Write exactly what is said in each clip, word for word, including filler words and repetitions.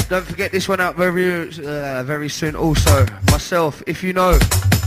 Don't forget this one out very, uh, very soon also. Myself, If You Know.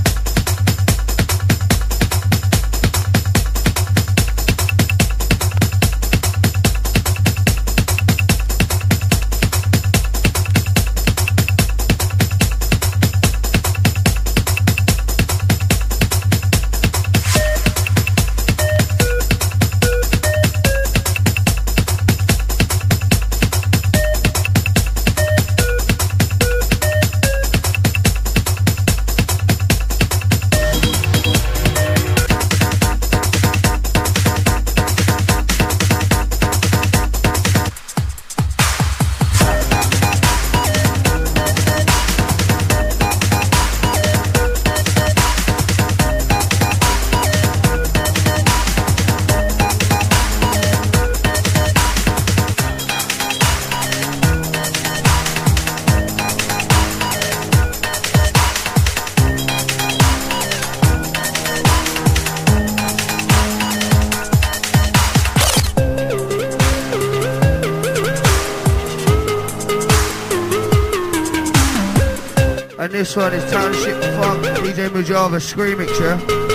This one is Township Funk, D J Mujava, Scream Mixture.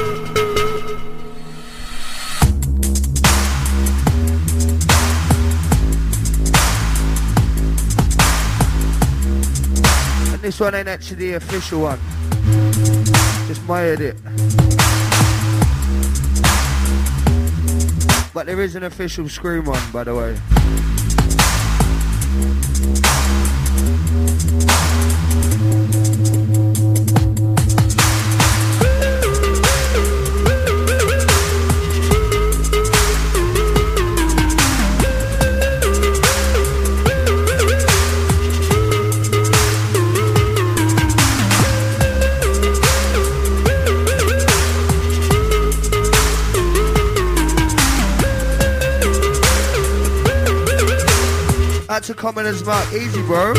And this one ain't actually the official one, just my edit. But there is an official Scream one, by the way. That's a commoner's mark. Easy, bro.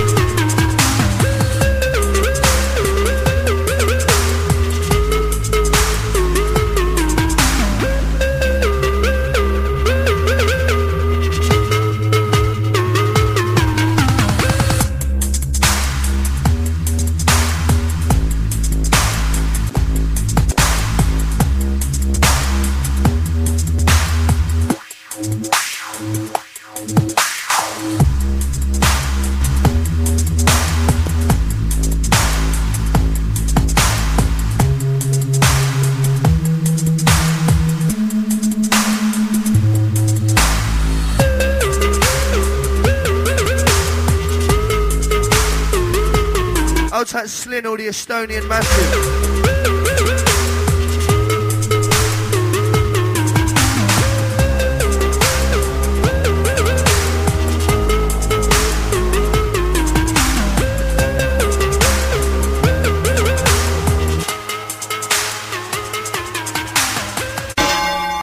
Slin, all the Estonian massive.